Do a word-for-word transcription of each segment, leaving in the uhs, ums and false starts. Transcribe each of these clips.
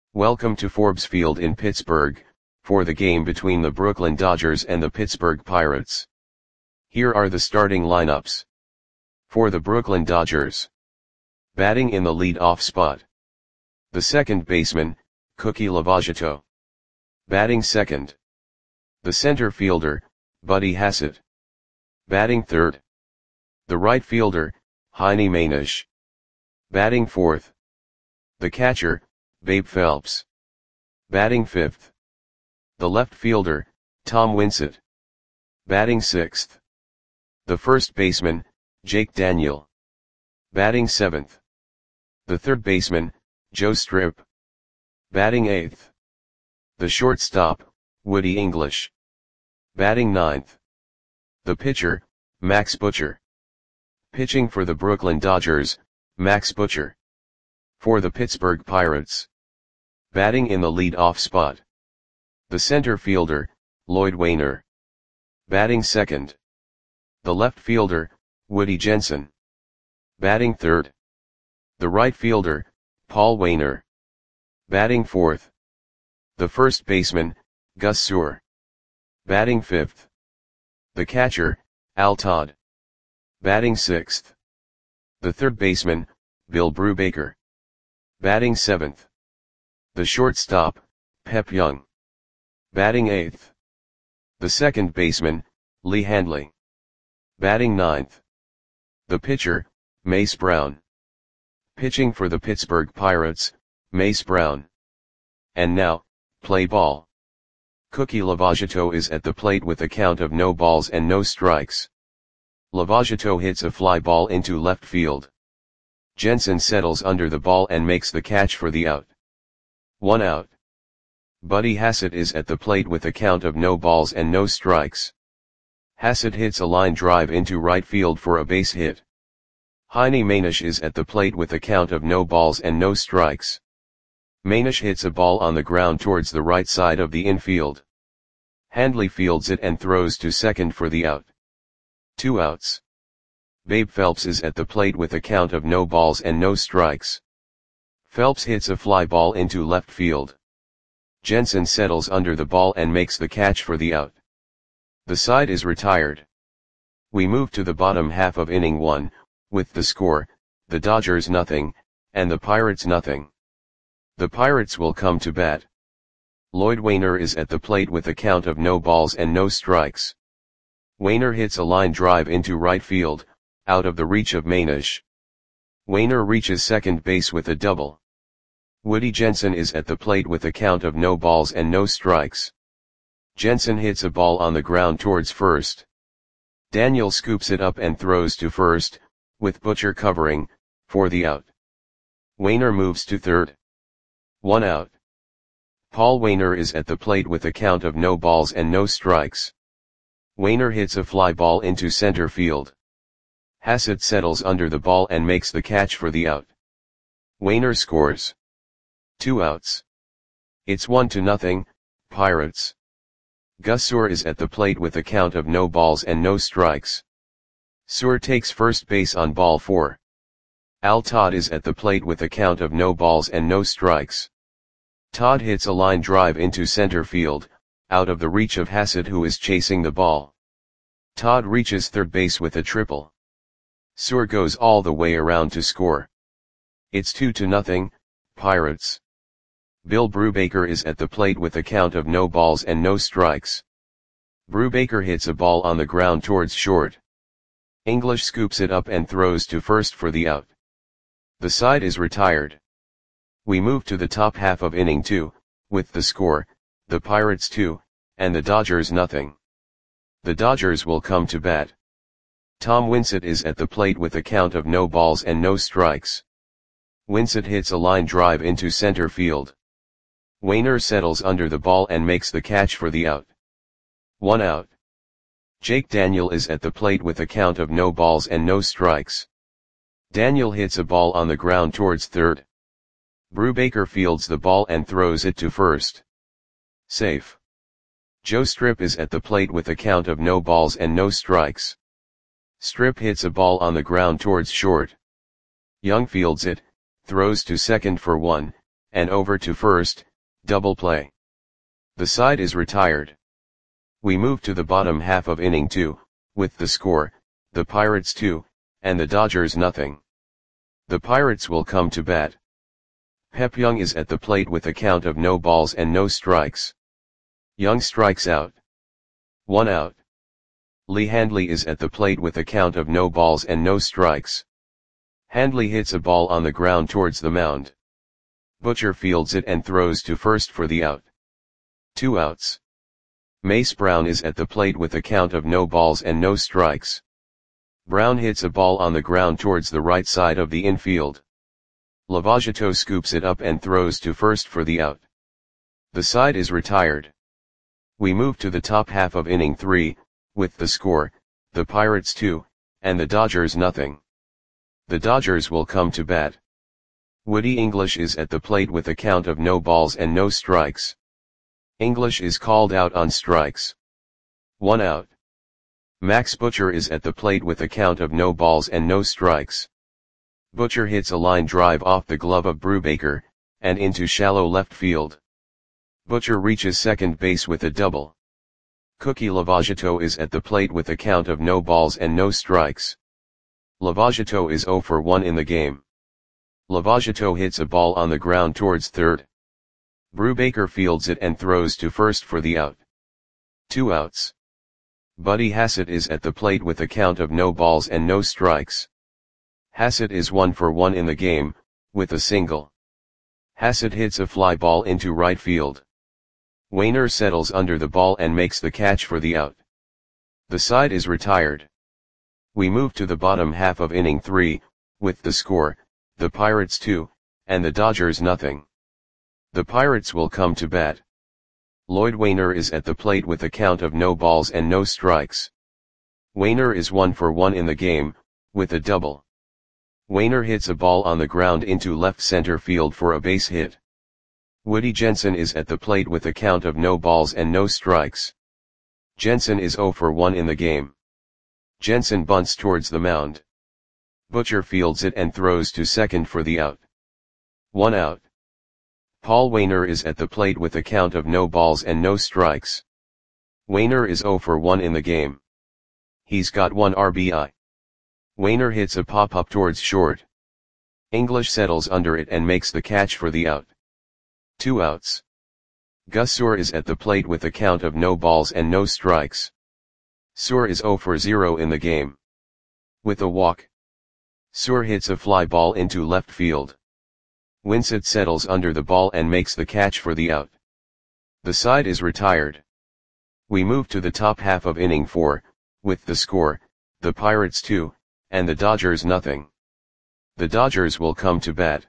Welcome to Forbes Field in Pittsburgh, for the game between the Brooklyn Dodgers and the Pittsburgh Pirates. Here are the starting lineups. For the Brooklyn Dodgers. Batting in the lead-off spot. The second baseman, Cookie Lavagetto. Batting second. The center fielder, Buddy Hassett. Batting third. The right fielder, Heine Mainisch. Batting fourth. The catcher, Babe Phelps. Batting fifth. The left fielder, Tom Winsett. Batting sixth. The first baseman, Jake Daniel. Batting seventh. The third baseman, Joe Strip. Batting eighth. The shortstop, Woody English. Batting ninth. The pitcher, Max Butcher. Pitching for the Brooklyn Dodgers, Max Butcher. For the Pittsburgh Pirates. Batting in the lead-off spot. The center fielder, Lloyd Waner. Batting second. The left fielder, Woody Jensen. Batting third. The right fielder, Paul Waner. Batting fourth. The first baseman, Gus Suhr. Batting fifth. The catcher, Al Todd. Batting sixth. The third baseman, Bill Brubaker. Batting seventh. The shortstop, Pep Young. Batting eighth. The second baseman, Lee Handley. Batting ninth. The pitcher, Mace Brown. Pitching for the Pittsburgh Pirates, Mace Brown. And now, play ball. Cookie Lavagetto is at the plate with a count of no balls and no strikes. Lavagetto hits a fly ball into left field. Jensen settles under the ball and makes the catch for the out. One out. Buddy Hassett is at the plate with a count of no balls and no strikes. Hassett hits a line drive into right field for a base hit. Heine Mainisch is at the plate with a count of no balls and no strikes. Mainisch hits a ball on the ground towards the right side of the infield. Handley fields it and throws to second for the out. Two outs. Babe Phelps is at the plate with a count of no balls and no strikes. Phelps hits a fly ball into left field. Jensen settles under the ball and makes the catch for the out. The side is retired. We move to the bottom half of inning one, with the score, the Dodgers nothing, and the Pirates nothing. The Pirates will come to bat. Lloyd Waner is at the plate with a count of no balls and no strikes. Waner hits a line drive into right field, out of the reach of Mainisch. Waner reaches second base with a double. Woody Jensen is at the plate with a count of no balls and no strikes. Jensen hits a ball on the ground towards first. Daniel scoops it up and throws to first, with Butcher covering, for the out. Waner moves to third. One out. Paul Waner is at the plate with a count of no balls and no strikes. Waner hits a fly ball into center field. Hassett settles under the ball and makes the catch for the out. Waner scores. Two outs. It's one to nothing, Pirates. Gus Suhr is at the plate with a count of no balls and no strikes. Suhr takes first base on ball four. Al Todd is at the plate with a count of no balls and no strikes. Todd hits a line drive into center field, out of the reach of Hassett who is chasing the ball. Todd reaches third base with a triple. Suhr goes all the way around to score. It's two to nothing, Pirates. Bill Brubaker is at the plate with a count of no balls and no strikes. Brubaker hits a ball on the ground towards short. English scoops it up and throws to first for the out. The side is retired. We move to the top half of inning two, with the score, the Pirates two, and the Dodgers nothing. The Dodgers will come to bat. Tom Winsett is at the plate with a count of no balls and no strikes. Winsett hits a line drive into center field. Waner settles under the ball and makes the catch for the out. One out. Jake Daniel is at the plate with a count of no balls and no strikes. Daniel hits a ball on the ground towards third. Brubaker fields the ball and throws it to first. Safe. Joe Strip is at the plate with a count of no balls and no strikes. Strip hits a ball on the ground towards short. Young fields it, throws to second for one, and over to first, double play. The side is retired. We move to the bottom half of inning two, with the score, the Pirates two, and the Dodgers nothing. The Pirates will come to bat. Pep Young is at the plate with a count of no balls and no strikes. Young strikes out. One out. Lee Handley is at the plate with a count of no balls and no strikes. Handley hits a ball on the ground towards the mound. Butcher fields it and throws to first for the out. Two outs. Mace Brown is at the plate with a count of no balls and no strikes. Brown hits a ball on the ground towards the right side of the infield. Lavagetto scoops it up and throws to first for the out. The side is retired. We move to the top half of inning three, with the score, the Pirates two, and the Dodgers nothing. The Dodgers will come to bat. Woody English is at the plate with a count of no balls and no strikes. English is called out on strikes. One out. Max Butcher is at the plate with a count of no balls and no strikes. Butcher hits a line drive off the glove of Brubaker, and into shallow left field. Butcher reaches second base with a double. Cookie Lavagetto is at the plate with a count of no balls and no strikes. Lavagetto is zero for one in the game. Lavagetto hits a ball on the ground towards third. Brubaker fields it and throws to first for the out. Two outs. Buddy Hassett is at the plate with a count of no balls and no strikes. Hassett is one for one in the game, with a single. Hassett hits a fly ball into right field. Wainer settles under the ball and makes the catch for the out. The side is retired. We move to the bottom half of inning three, with the score, the Pirates two, and the Dodgers nothing. The Pirates will come to bat. Lloyd Wainer is at the plate with a count of no balls and no strikes. Wainer is one for one in the game, with a double. Wainer hits a ball on the ground into left center field for a base hit. Woody Jensen is at the plate with a count of no balls and no strikes. Jensen is zero for one in the game. Jensen bunts towards the mound. Butcher fields it and throws to second for the out. One out. Paul Wainer is at the plate with a count of no balls and no strikes. Wainer is zero for one in the game. He's got one R B I. Wainer hits a pop-up towards short. English settles under it and makes the catch for the out. Two outs. Gus Suhr is at the plate with a count of no balls and no strikes. Suhr is zero for zero in the game. With a walk. Suhr hits a fly ball into left field. Winsett settles under the ball and makes the catch for the out. The side is retired. We move to the top half of inning four, with the score, the Pirates two, and the Dodgers nothing. The Dodgers will come to bat.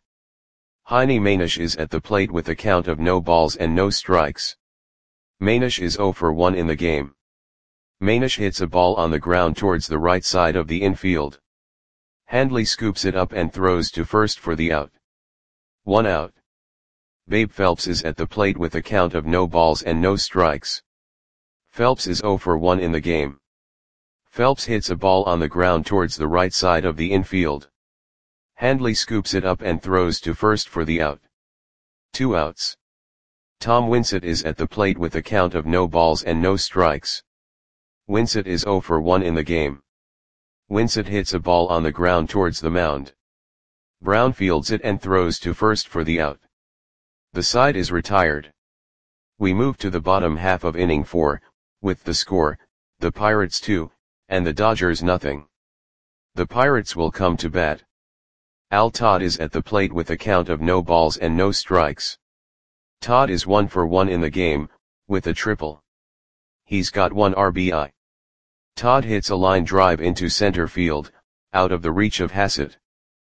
Heine Manish is at the plate with a count of no balls and no strikes. Manish is zero for one in the game. Manish hits a ball on the ground towards the right side of the infield. Handley scoops it up and throws to first for the out. One out. Babe Phelps is at the plate with a count of no balls and no strikes. Phelps is zero for one in the game. Phelps hits a ball on the ground towards the right side of the infield. Handley scoops it up and throws to first for the out. Two outs. Tom Winsett is at the plate with a count of no balls and no strikes. Winsett is zero for one in the game. Winsett hits a ball on the ground towards the mound. Brown fields it and throws to first for the out. The side is retired. We move to the bottom half of inning four, with the score, the Pirates two, and the Dodgers nothing. The Pirates will come to bat. Al Todd is at the plate with a count of no balls and no strikes. Todd is one for one in the game, with a triple. He's got one R B I. Todd hits a line drive into center field, out of the reach of Hassett.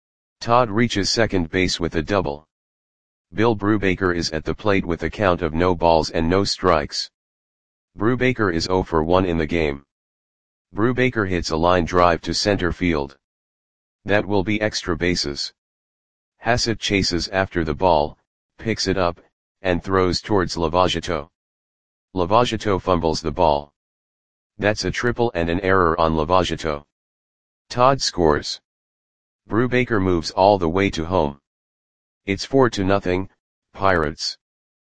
Todd reaches second base with a double. Bill Brubaker is at the plate with a count of no balls and no strikes. Brubaker is zero for one in the game. Brubaker hits a line drive to center field. That will be extra bases. Hassett chases after the ball, picks it up, and throws towards Lavagetto. Lavagetto fumbles the ball. That's a triple and an error on Lavagetto. Todd scores. Brubaker moves all the way to home. It's four to nothing, Pirates.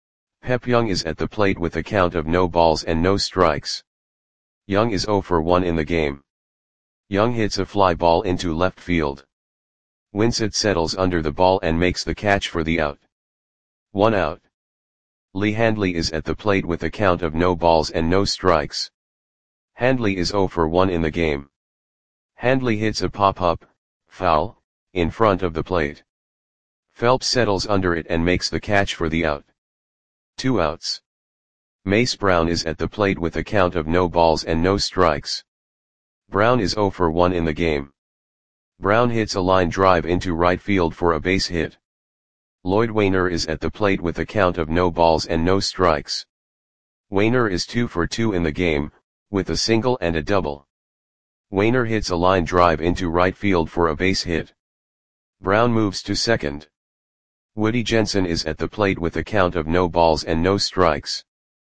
Pep Young is at the plate with a count of no balls and no strikes. Young is zero for one in the game. Young hits a fly ball into left field. Winsett settles under the ball and makes the catch for the out. One out. Lee Handley is at the plate with a count of no balls and no strikes. Handley is zero for one in the game. Handley hits a pop-up, foul, in front of the plate. Phelps settles under it and makes the catch for the out. Two outs. Mace Brown is at the plate with a count of no balls and no strikes. Brown is zero for one in the game. Brown hits a line drive into right field for a base hit. Lloyd Wainer is at the plate with a count of no balls and no strikes. Wainer is two for two in the game, with a single and a double. Wainer hits a line drive into right field for a base hit. Brown moves to second. Woody Jensen is at the plate with a count of no balls and no strikes.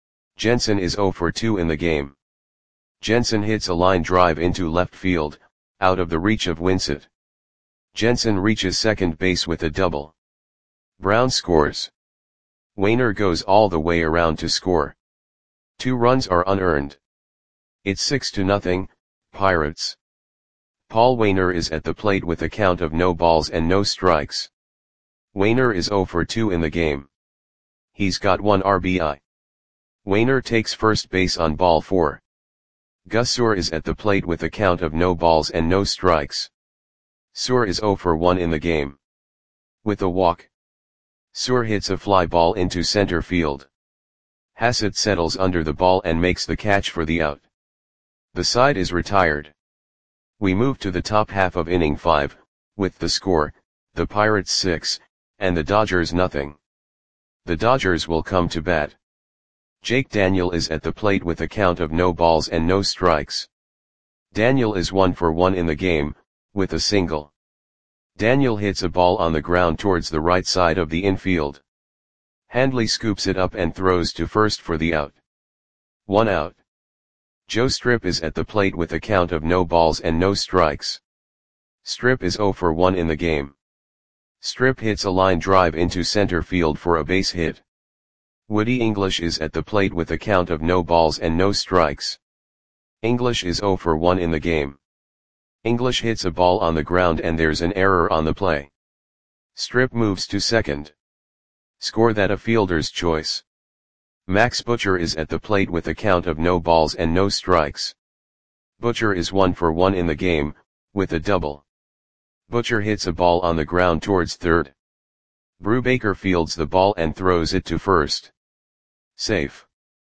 Jensen is zero for two in the game. Jensen hits a line drive into left field, out of the reach of Winsett. Jensen reaches second base with a double. Brown scores. Wainer goes all the way around to score. Two runs are unearned. It's six to nothing, Pirates. Paul Wainer is at the plate with a count of no balls and no strikes. Wainer is zero for two in the game. He's got one R B I. Wainer takes first base on ball four. Gus Suhr is at the plate with a count of no balls and no strikes. Suhr is zero for one in the game. With a walk, Suhr hits a fly ball into center field. Hassett settles under the ball and makes the catch for the out. The side is retired. We move to the top half of inning five, with the score, the Pirates six, and the Dodgers nothing. The Dodgers will come to bat. Jake Daniel is at the plate with a count of no balls and no strikes. Daniel is one for one in the game, with a single. Daniel hits a ball on the ground towards the right side of the infield. Handley scoops it up and throws to first for the out. One out. Joe Strip is at the plate with a count of no balls and no strikes. Strip is zero for one in the game. Strip hits a line drive into center field for a base hit. Woody English is at the plate with a count of no balls and no strikes. English is zero for one in the game. English hits a ball on the ground and there's an error on the play. Strip moves to second. Score that a fielder's choice. Max Butcher is at the plate with a count of no balls and no strikes. Butcher is one for one in the game, with a double. Butcher hits a ball on the ground towards third. Brubaker fields the ball and throws it to first. Safe.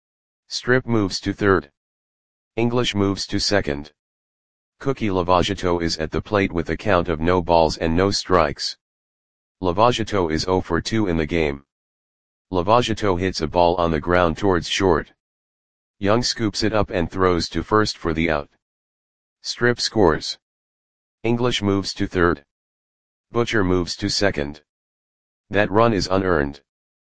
Strip moves to third. English moves to second. Cookie Lavagetto is at the plate with a count of no balls and no strikes. Lavagetto is zero for two in the game. Lavagetto hits a ball on the ground towards short. Young scoops it up and throws to first for the out. Strip scores. English moves to third. Butcher moves to second. That run is unearned.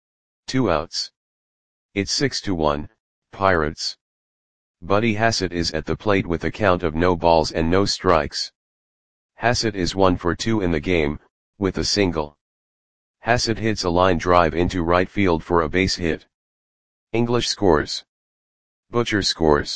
Two outs. It's six to one, Pirates. Buddy Hassett is at the plate with a count of no balls and no strikes. Hassett is one for two in the game, with a single. Hassett hits a line drive into right field for a base hit. English scores. Butcher scores.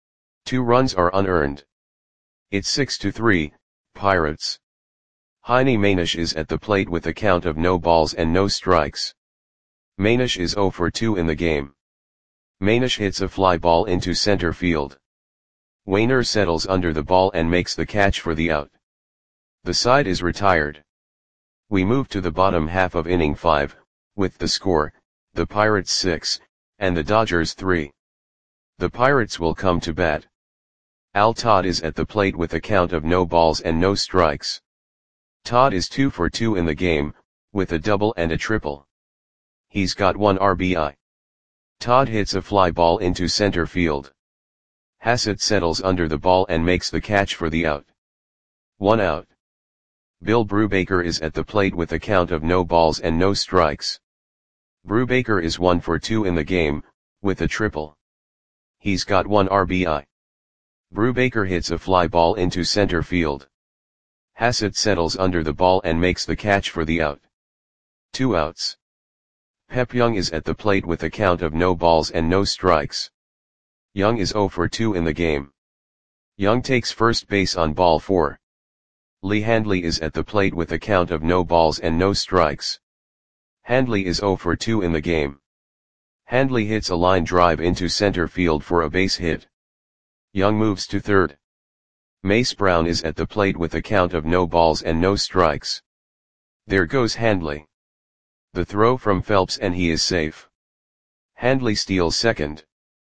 Two runs are unearned. It's six to three, Pirates. Heine Manish is at the plate with a count of no balls and no strikes. Manish is zero for two in the game. Manish hits a fly ball into center field. Wainer settles under the ball and makes the catch for the out. The side is retired. We move to the bottom half of inning five, with the score, the Pirates six, and the Dodgers three. The Pirates will come to bat. Al Todd is at the plate with a count of no balls and no strikes. Todd is two for two in the game, with a double and a triple. He's got one R B I. Todd hits a fly ball into center field. Hassett settles under the ball and makes the catch for the out. One out. Bill Brubaker is at the plate with a count of no balls and no strikes. Brubaker is one for two in the game, with a triple. He's got one R B I. Brubaker hits a fly ball into center field. Hassett settles under the ball and makes the catch for the out. Two outs. Pep Young is at the plate with a count of no balls and no strikes. Young is zero for two in the game. Young takes first base on ball four. Lee Handley is at the plate with a count of no balls and no strikes. Handley is zero for two in the game. Handley hits a line drive into center field for a base hit. Young moves to third. Mace Brown is at the plate with a count of no balls and no strikes. There goes Handley. The throw from Phelps and he is safe. Handley steals second.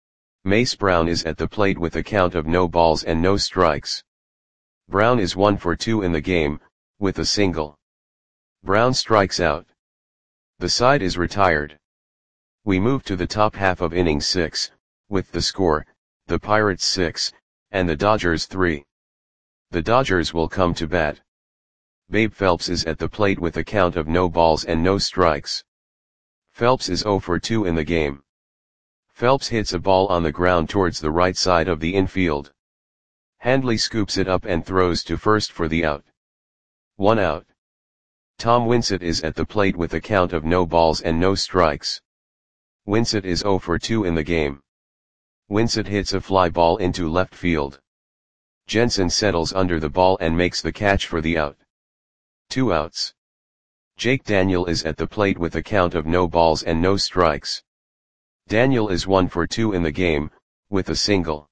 Mace Brown is at the plate with a count of no balls and no strikes. Brown is one for two in the game, with a single. Brown strikes out. The side is retired. We move to the top half of inning six, with the score, the Pirates six, and the Dodgers three. The Dodgers will come to bat. Babe Phelps is at the plate with a count of no balls and no strikes. Phelps is zero for two in the game. Phelps hits a ball on the ground towards the right side of the infield. Handley scoops it up and throws to first for the out. One out. Tom Winsett is at the plate with a count of no balls and no strikes. Winsett is zero for two in the game. Winsett hits a fly ball into left field. Jensen settles under the ball and makes the catch for the out. Two outs. Jake Daniel is at the plate with a count of no balls and no strikes. Daniel is one for two in the game, with a single.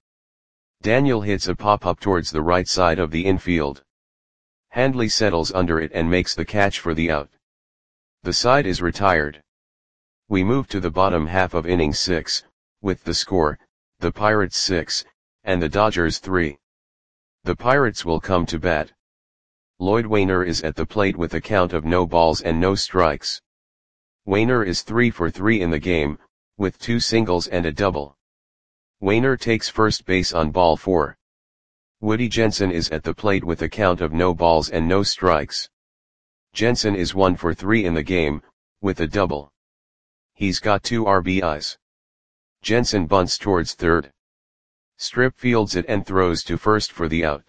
Daniel hits a pop-up towards the right side of the infield. Handley settles under it and makes the catch for the out. The side is retired. We move to the bottom half of inning six, with the score, the Pirates six, and the Dodgers three. The Pirates will come to bat. Lloyd Wainer is at the plate with a count of no balls and no strikes. Wainer is three for three in the game, with two singles and a double. Wainer takes first base on ball four. Woody Jensen is at the plate with a count of no balls and no strikes. Jensen is one for three in the game, with a double. He's got two R B Is. Jensen bunts towards third. Strip fields it and throws to first for the out.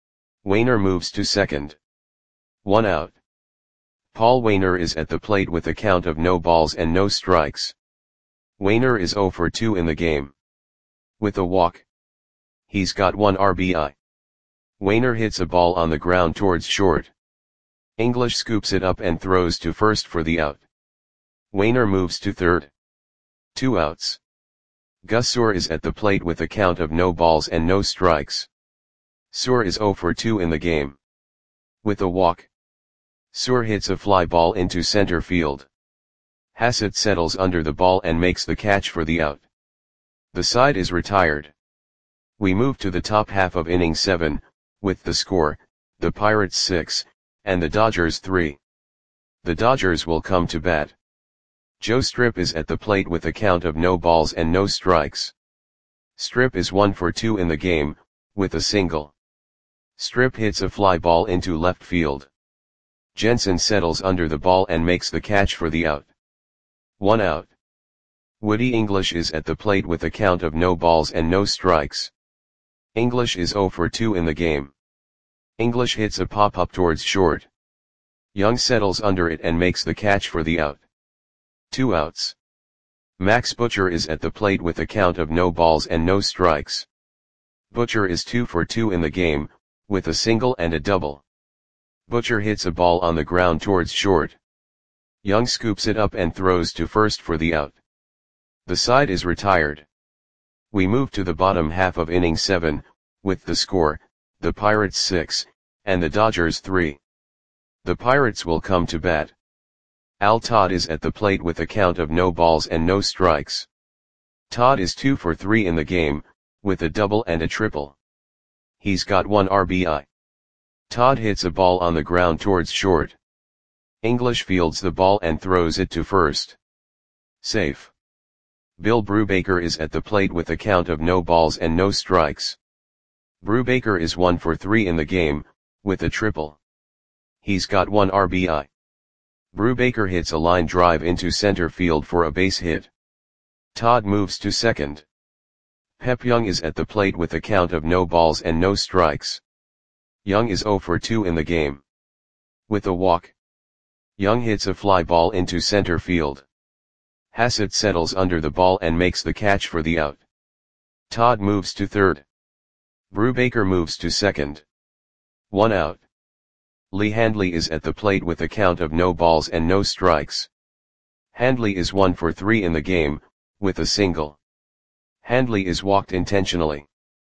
Wainer moves to second. One out. Paul Wainer is at the plate with a count of no balls and no strikes. Wainer is zero for two in the game. With a walk. He's got one R B I. Wainer hits a ball on the ground towards short. English scoops it up and throws to first for the out. Wainer moves to third. Two outs. Gus Suhr is at the plate with a count of no balls and no strikes. Suhr is zero for two in the game. With a walk. Suhr hits a fly ball into center field. Hassett settles under the ball and makes the catch for the out. The side is retired. We move to the top half of inning seven, with the score, the Pirates six, and the Dodgers three. The Dodgers will come to bat. Joe Strip is at the plate with a count of no balls and no strikes. Strip is one for two in the game, with a single. Strip hits a fly ball into left field. Jensen settles under the ball and makes the catch for the out. One out. Woody English is at the plate with a count of no balls and no strikes. English is zero for two in the game. English hits a pop-up towards short. Young settles under it and makes the catch for the out. Two outs. Max Butcher is at the plate with a count of no balls and no strikes. Butcher is two for two in the game, with a single and a double. Butcher hits a ball on the ground towards short. Young scoops it up and throws to first for the out. The side is retired. We move to the bottom half of inning seven, with the score, the Pirates six, and the Dodgers three. The Pirates will come to bat. Al Todd is at the plate with a count of no balls and no strikes. Todd is two for three in the game, with a double and a triple. He's got one R B I. Todd hits a ball on the ground towards short. English fields the ball and throws it to first. Safe. Bill Brubaker is at the plate with a count of no balls and no strikes. Brubaker is one for three in the game, with a triple. He's got one R B I. Brubaker hits a line drive into center field for a base hit. Todd moves to second. Pep Young is at the plate with a count of no balls and no strikes. Young is zero for two in the game. With a walk. Young hits a fly ball into center field. Hassett settles under the ball and makes the catch for the out. Todd moves to third. Brubaker moves to second. One out. Lee Handley is at the plate with a count of no balls and no strikes. Handley is one for three in the game, with a single. Handley is walked intentionally.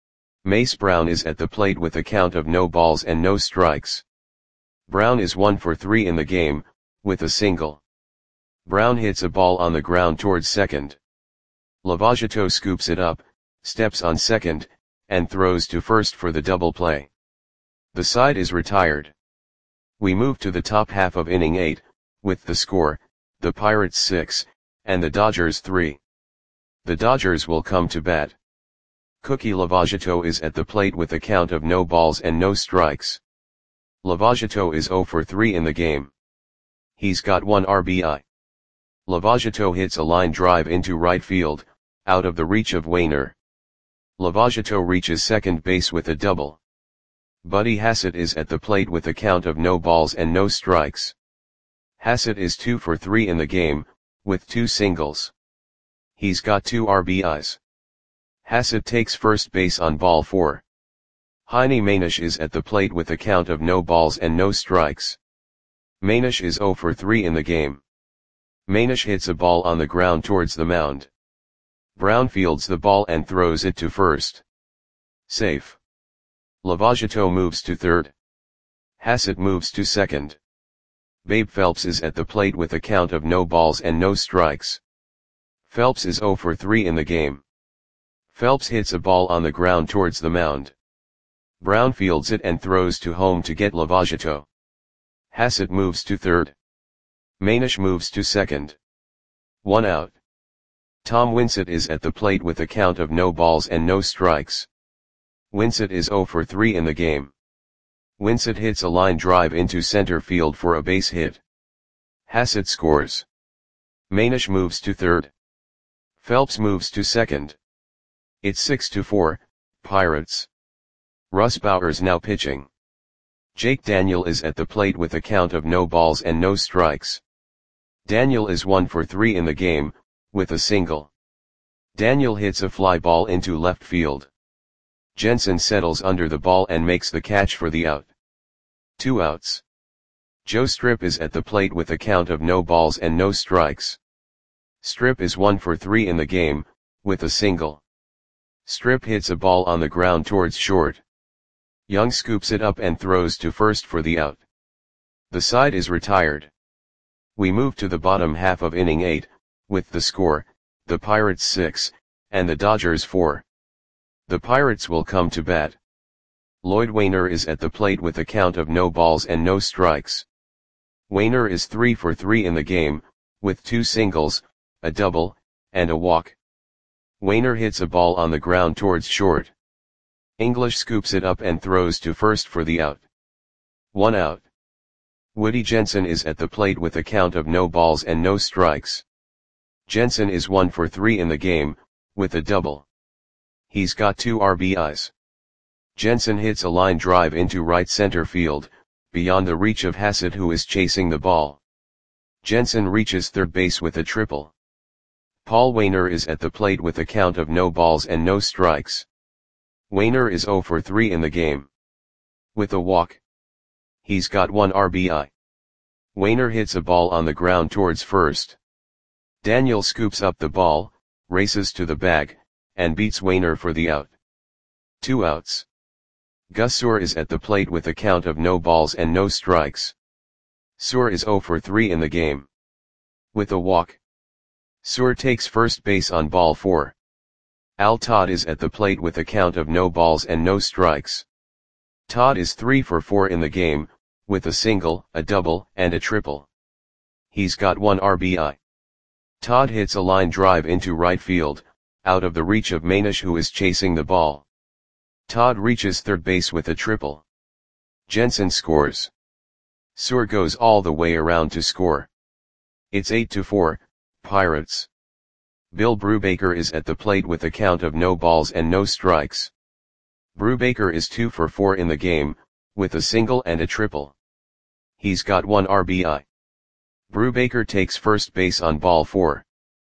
Mace Brown is at the plate with a count of no balls and no strikes. Brown is one for three in the game, with a single. Brown hits a ball on the ground towards second. Lavagetto scoops it up, steps on second, and throws to first for the double play. The side is retired. We move to the top half of inning eight, with the score, the Pirates six, and the Dodgers three. The Dodgers will come to bat. Cookie Lavagetto is at the plate with a count of no balls and no strikes. Lavagetto is zero for three in the game. He's got one R B I. Lavagetto hits a line drive into right field, out of the reach of Wainer. Lavagetto reaches second base with a double. Buddy Hassett is at the plate with a count of no balls and no strikes. Hassett is two for three in the game, with two singles. He's got two R B Is. Hassett takes first base on ball four. Heine Manish is at the plate with a count of no balls and no strikes. Manish is zero for three in the game. Manish hits a ball on the ground towards the mound. Brown fields the ball and throws it to first. Safe. Lavagetto moves to third. Hassett moves to second. Babe Phelps is at the plate with a count of no balls and no strikes. Phelps is zero for three in the game. Phelps hits a ball on the ground towards the mound. Brown fields it and throws to home to get Lavagetto. Hassett moves to third. Manish moves to second. One out. Tom Winsett is at the plate with a count of no balls and no strikes. Winsett is zero for three in the game. Winsett hits a line drive into center field for a base hit. Hassett scores. Manish moves to third. Phelps moves to second. It's six to four, Pirates. Russ Bowers now pitching. Jake Daniel is at the plate with a count of no balls and no strikes. Daniel is one for three in the game, with a single. Daniel hits a fly ball into left field. Jensen settles under the ball and makes the catch for the out. Two outs. Joe Strip is at the plate with a count of no balls and no strikes. Strip is one for three in the game, with a single. Strip hits a ball on the ground towards short. Young scoops it up and throws to first for the out. The side is retired. We move to the bottom half of inning eight, with the score, the Pirates six, and the Dodgers four. The Pirates will come to bat. Lloyd Wainer is at the plate with a count of no balls and no strikes. Wainer is three for three in the game, with two singles, a double, and a walk. Wainer hits a ball on the ground towards short. English scoops it up and throws to first for the out. One out. Woody Jensen is at the plate with a count of no balls and no strikes. Jensen is one for three in the game, with a double. He's got two R B Is. Jensen hits a line drive into right center field, beyond the reach of Hassett who is chasing the ball. Jensen reaches third base with a triple. Paul Wainer is at the plate with a count of no balls and no strikes. Wainer is zero for three in the game. With a walk. He's got one R B I. Wainer hits a ball on the ground towards first. Daniel scoops up the ball, races to the bag, and beats Wainer for the out. Two outs. Gus Suhr is at the plate with a count of no balls and no strikes. Suhr is zero for three in the game. With a walk. Suhr takes first base on ball four. Al Todd is at the plate with a count of no balls and no strikes. Todd is three for four in the game, with a single, a double, and a triple. He's got one R B I. Todd hits a line drive into right field, out of the reach of Manish who is chasing the ball. Todd reaches third base with a triple. Jensen scores. Suhr goes all the way around to score. It's eight to four, Pirates. Bill Brubaker is at the plate with a count of no balls and no strikes. Brubaker is two for four in the game, with a single and a triple. He's got one R B I. Brubaker takes first base on ball four.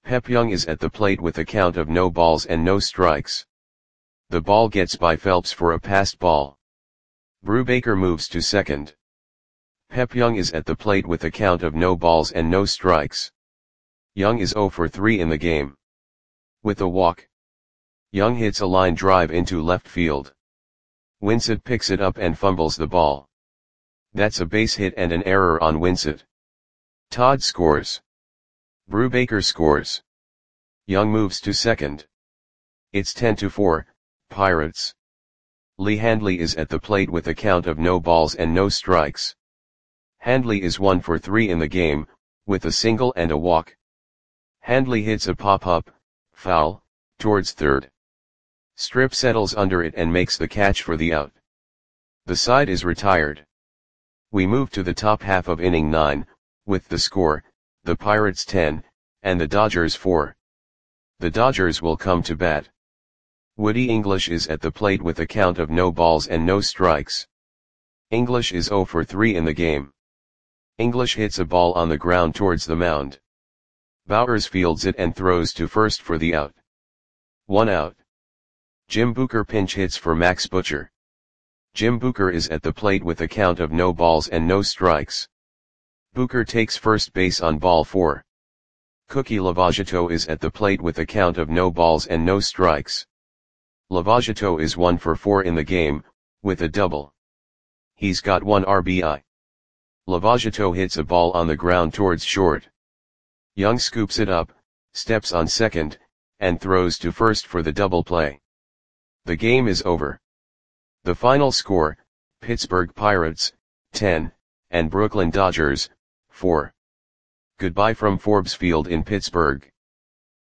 Pep Young is at the plate with a count of no balls and no strikes. The ball gets by Phelps for a passed ball. Brubaker moves to second. Pep Young is at the plate with a count of no balls and no strikes. Young is zero for three in the game. With a walk, Young hits a line drive into left field. Winsett picks it up and fumbles the ball. That's a base hit and an error on Winsett. Todd scores. Brubaker scores. Young moves to second. It's ten to four, Pirates. Lee Handley is at the plate with a count of no balls and no strikes. Handley is one for three in the game, with a single and a walk. Handley hits a pop-up, foul, towards third. Strip settles under it and makes the catch for the out. The side is retired. We move to the top half of inning nine, with the score, the Pirates ten, and the Dodgers four. The Dodgers will come to bat. Woody English is at the plate with a count of no balls and no strikes. English is zero for three in the game. English hits a ball on the ground towards the mound. Bowers fields it and throws to first for the out. One out. Jim Booker pinch hits for Max Butcher. Jim Booker is at the plate with a count of no balls and no strikes. Booker takes first base on ball four. Cookie Lavagetto is at the plate with a count of no balls and no strikes. Lavagetto is one for four in the game, with a double. He's got one R B I. Lavagetto hits a ball on the ground towards short. Young scoops it up, steps on second, and throws to first for the double play. The game is over. The final score, Pittsburgh Pirates, ten, and Brooklyn Dodgers, four. Goodbye from Forbes Field in Pittsburgh.